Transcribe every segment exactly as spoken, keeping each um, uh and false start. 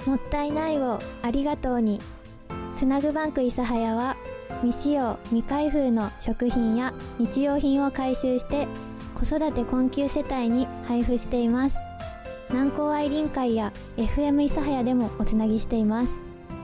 もったいないをありがとうに。つなぐバンク諫早は未使用未開封の食品や日用品を回収して子育て困窮世帯に配布しています。南高愛林会や エフエム 諫早でもおつなぎしています。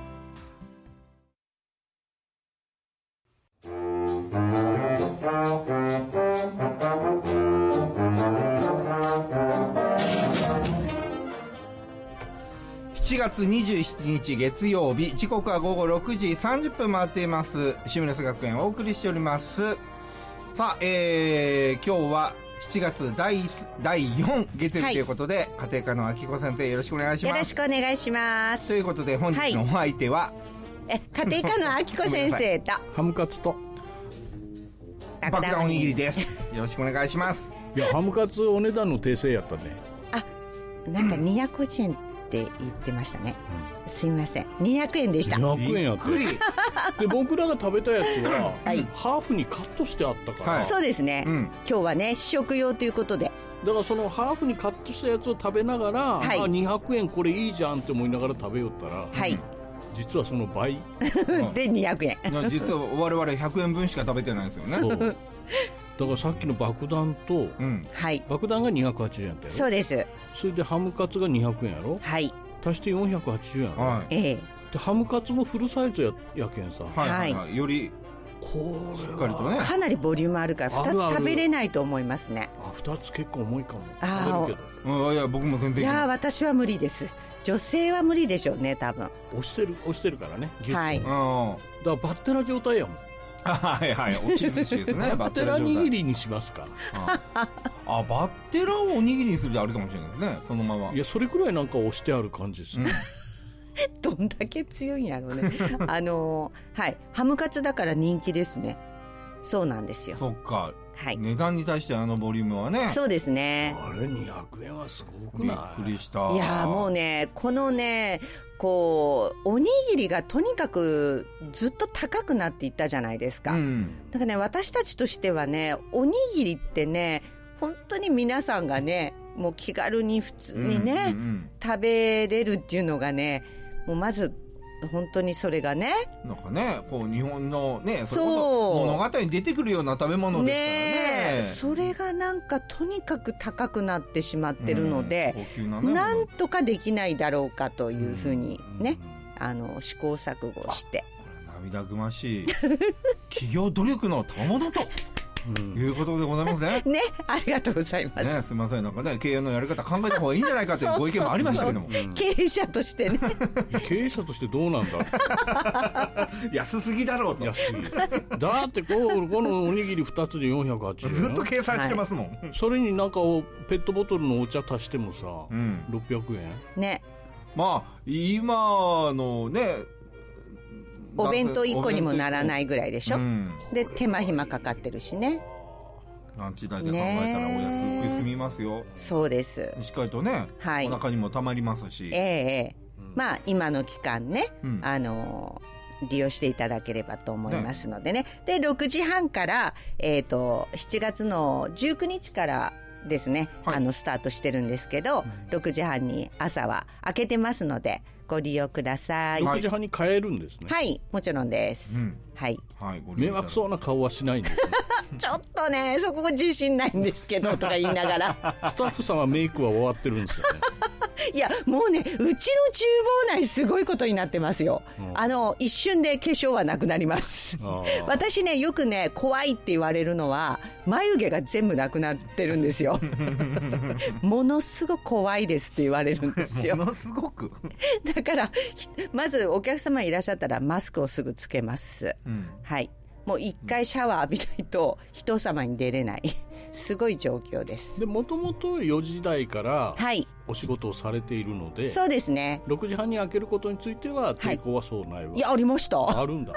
しちがつにじゅうしちにち月曜日、時刻はごごろくじさんじゅっぷん回っています。シムレス学園をお送りしております。さあ、えー、今日はしちがつ第だいよん月曜日ということで、はい、家庭科の秋子先生よろしくお願いします。 よろしくお願いします。 ということで本日のお相手は、 はい、え家庭科の秋子先生とハムカツと爆弾おにぎりです。よろしくお願いします。 いやハムカツお値段の訂正やったね。 あ、なんかにひゃくごじゅうえんって言ってましたね、うん、すみませんにひゃくえんでした。 にひゃくえんやってで僕らが食べたやつは、 はい、 ハーフにカットしてあったから、はい、 そうですね、うん、今日はね試食用ということで、 だからそのハーフにカットしたやつを食べながら、はい、あにひゃくえんこれいいじゃんって思いながら食べよったら、はい、実はその倍でにひゃくえん実は我々ひゃくえんぶんしか食べてないんですよね。そうだからさっきの爆弾と、うん、はい、爆弾がにひゃくはちじゅうえんやったやろ。 そうです。 それでハムカツがにひゃくえんやろ。はい。足してよんひゃくはちじゅうえんやろ。はい。ええ。でハムカツもフルサイズ や, やけんさ。 はいはいはい。よりこうしっかりとね。 かなりボリュームあるからふたつ食べれないと思いますね。 あ、ふたつ結構重いかも。 ああ。 食べるけど。 うん、いや僕も全然い。 いや私は無理です。女性は無理でしょうね多分。 押してる押してるからね。 はい。うん。 だからバッテラ状態やもん。 はいはい、おち寿司ですね。 バッテラ握りにしますか。 ああ、バッテラをおにぎりにするであるかもしれないですね、そのまま。 いや、それくらいなんか押してある感じですね。 うん、どんだけ強いんやろうね。あのー、はい、ハムカツだから人気ですね。そうなんですよ。 そっか。 はい。 値段に対してあのボリュームはね。 そうですね。 あれにひゃくえんはすごくない？ びっくりした。 いやもうね、このね、こうおにぎりがとにかくずっと高くなっていったじゃないですか。うん、だからね、私たちとしてはね、おにぎりってね、本当に皆さんがね、もう気軽に普通にね、うんうんうん、食べれるっていうのがね、もうまず本当にそれがね、 なんかね、こう日本のね、そう物語に出てくるような食べ物ですからね。 ね、それがなんかとにかく高くなってしまってるので、 うん、高級なね、 なんとかできないだろうかというふうにね、うん、あの試行錯誤して。 これ涙ぐましい企業努力の賜物と。うん、いうことでございますね。 ね、ありがとうございます。 ね、すみません、なんかね、経営のやり方考えた方がいいんじゃないかというご意見もありましたけども。 そうそうそう、経営者としてね。 経営者としてどうなんだ。 安すぎだろうと。 安すぎ。だってこう、このおにぎりふたつでよんひゃくはちじゅうえん。 ずっと計算してますもん。はい、 それになんかペットボトルのお茶足してもさ、うん、ろっぴゃくえん。 ね。 まあ今のね。 お弁当いっこにもならないぐらいでしょ、うん、で手間暇かかってるしね。 ランチ代で考えたらお安く済みますよ。 そうです。 しっかりとね、はい、お腹にもたまりますし、 ええーうん、まあ今の期間ね、うん、あの利用していただければと思いますので ね, ねでろくじはんから、えー、としちがつのじゅうくにちからですね、はい、あのスタートしてるんですけど、うん、ろくじはんに朝は開けてますのでご利用ください。 ろくじはんに買えるんですね。 はい、もちろんです。うん、はい。 はい、ご迷惑そうな顔はしないんですね。 ちょっとね、そこ自信ないんですけどとか言いながら。 スタッフさんはメイクは終わってるんですよね。 いや、もうね、うちの厨房内すごいことになってますよ。うん、あの、一瞬で化粧はなくなります。私ね、よくね、怖いって言われるのは、眉毛が全部なくなってるんですよ。ものすごく怖いですって言われるんですよ。 ものすごくだから、まずお客様いらっしゃったらマスクをすぐつけます。うん、はい。もう一回シャワー浴びないと人様に出れない。すごい状況です。 で、もともとよじ台からお仕事をされているので、はい、 そうですね。 ろくじはんに開けることについては抵抗はそうないわ、はい、 いや、ありました。 あるんだ。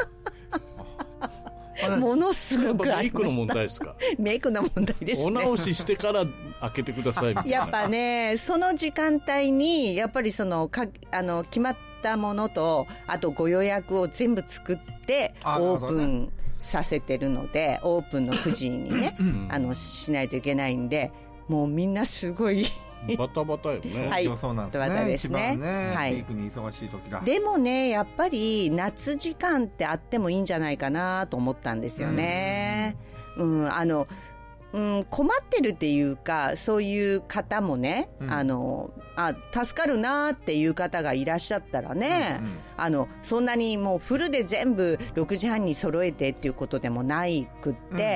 ものすごくありました。 メイクの問題ですか？ メイクの問題ですね。 お直ししてから開けてくださいみたいな。 やっぱね、その時間帯にやっぱりそのかあの決まったものと、あとご予約を全部作ってオープンさせてるので、オープンのくじにね、うん、あのしないといけないんで、もうみんなすごいバタバタよね。 はい、 そうなんですね。 バタバタですね。 一番ね、 はい、 ピークに忙しい時だ。 でもね、やっぱり夏時間ってあってもいいんじゃないかなと思ったんですよね。うん、うん、あの、うん、困ってるっていうか、そういう方もね、うん、あのあ助かるなっていう方がいらっしゃったらね、うんうん、あのそんなにもうフルで全部ろくじはんに揃えてっていうことでもないくって、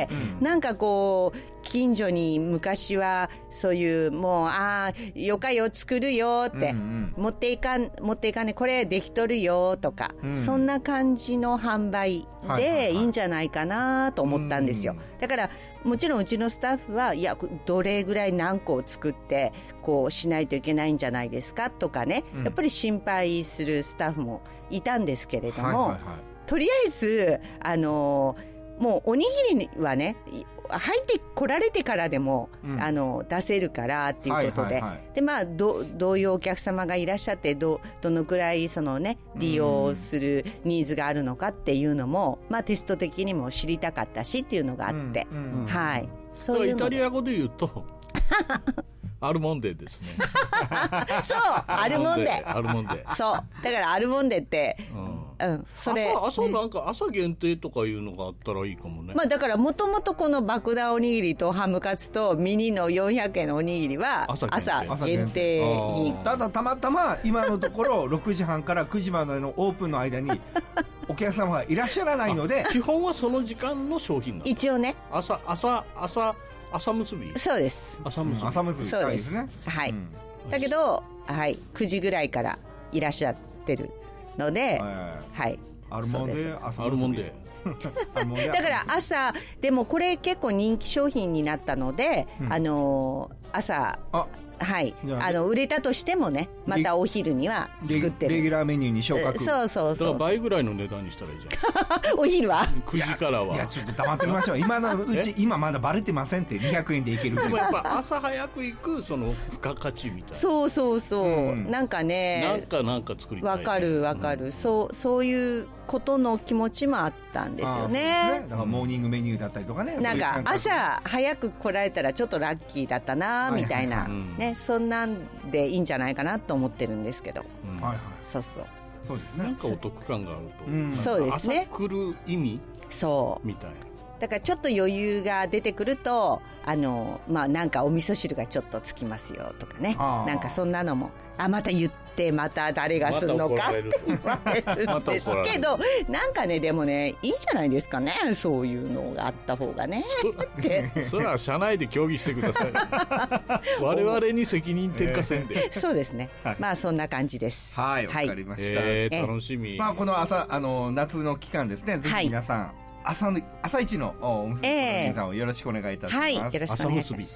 うんうん、なんかこう近所に昔はそういうもうああよかよ作るよって、うんうん、持っていかん持っていかねこれできとるよとか、うん、そんな感じの販売でいいんじゃないかなと思ったんですよ。だからもちろんうちのスタッフはいやどれぐらい何個を作ってこうしないといけないんじゃないですかとかね、うん、やっぱり心配するスタッフもいたんですけれども、はいはいはい、とりあえずあのもうおにぎりはね入ってこられてからでも、うん、あの出せるからっていうことで、はいはいはい、でまあ ど, どういうお客様がいらっしゃって ど, どのくらいそのね利用するニーズがあるのかっていうのも、まあテスト的にも知りたかったしっていうのがあって、うんうん、はいそういうのでイタリア語で言うとアルモンデですね。 そうアルモンデアルモンデそうだからアルモンデって、うんうん、それ朝, 朝なんか朝限定とかいうのがあったらいいかもね。 まあだからもともとこの爆弾おにぎりとハムカツとミニのよんひゃくえんのおにぎりは朝限定品。 ただたまたま今のところろくじはんからくじまでのオープンの間にお客様がいらっしゃらないので基本はその時間の商品なんです。 一応ね朝朝朝朝結び。 そうです。 朝結び。 朝結びそうですね。はい、うん。だけど、はい、くじぐらいからいらっしゃってるので、はい。 アルモンデ、朝アルモンデ。 だから朝でもこれ結構人気商品になったので、うん、あのー、朝。あはいあの売れたとしてもねまたお昼には作ってるレギュラーメニューに昇格。 そうそうそうだから倍ぐらいの値段にしたらいいじゃん。 お昼はくじからはいやちょっと黙ってみましょう。今のうち今まだバレてませんってにひゃくえんでいける。 でもやっぱ朝早く行くその付加価値みたいな。 そうそうそう、うん、なんかねなんかなんか作りたい。 わかるわかる、うん、そうそういうことの気持ちもあったんですよ ね, ねだからモーニングメニューだったりとかね、 なんか朝早く来られたらちょっとラッキーだったなみたいな、はいはいはい、ね、そんなんでいいんじゃないかなと思ってるんですけど、うん、はいはい、そうそうそうですね、 なんかお得感があると、 うん、そうですね、 朝来る意味そうみたいな。 だからちょっと余裕が出てくるとあの、まあ、なんかお味噌汁がちょっとつきますよとかね、なんかそんなのもあまた言ってまた誰がするのかって言われるんですけど、なんかねでもねいいじゃないですかね、そういうのがあった方がねってそれは社内で協議してください我々に責任転嫁せんで、えー、そうですね、はい、まあそんな感じです。 はい、わかりました、 えー、楽しみ、 まあ、この朝あの夏の期間ですね、ぜひ皆さん、はい、朝の朝一のおむすびの皆さんをよろしくお願いいたします。 はい、よろしくお願いします。朝結び。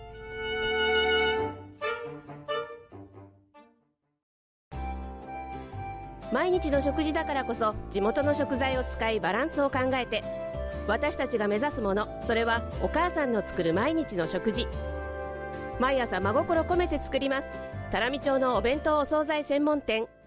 毎日の食事だからこそ地元の食材を使いバランスを考えて、私たちが目指すもの、それはお母さんの作る毎日の食事。毎朝真心込めて作ります。多良見町のお弁当お惣菜専門店。おむ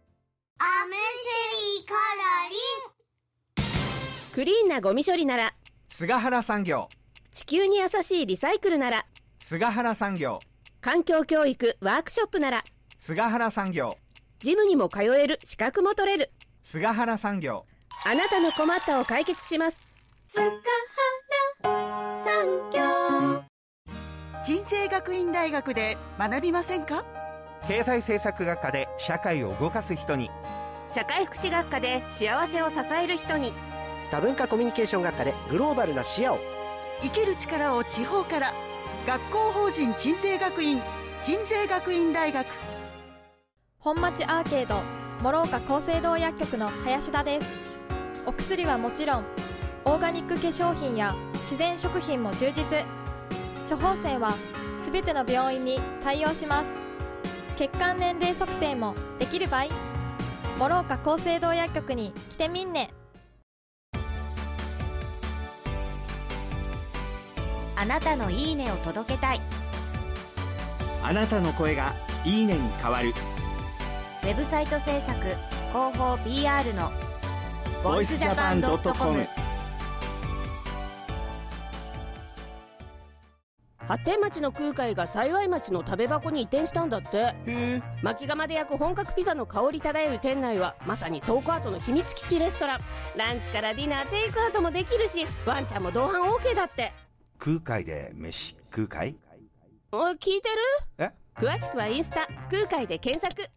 すびコロリン。クリーンなゴミ処理なら菅原産業。 地球に優しいリサイクルなら菅原産業。 環境教育ワークショップなら菅原産業。 ジムにも通える、資格も取れる、 菅原産業。 あなたの困ったを解決します。菅原産業。 鎮西学院大学で学びませんか？ 経済政策学科で社会を動かす人に、 社会福祉学科で幸せを支える人に、 多文化コミュニケーション学科でグローバルな視野を。 生ける力を地方から。学校法人鎮西学院、鎮西学院大学。 本町アーケード諸岡厚生堂薬局の林田です。お薬はもちろんオーガニック化粧品や自然食品も充実。処方箋はすべての病院に対応します。血管年齢測定もできる場合、諸岡厚生堂薬局に来てみんね。 あなたのいいねを届けたい。 あなたの声がいいねに変わる。 ウェブサイト制作、広報 ピーアール のボイスジャパンドットコム。 発展町の空海が幸町の食べ箱に移転したんだって。へえ。薪窯で焼く本格ピザの香り漂う店内はまさに倉庫跡の秘密基地レストラン。ランチからディナー、テイクアウトもできるし、ワンちゃんも同伴 OK だって。 空海で飯食うかい？ おい、聞いてる？ え？ 詳しくはインスタ空海で検索。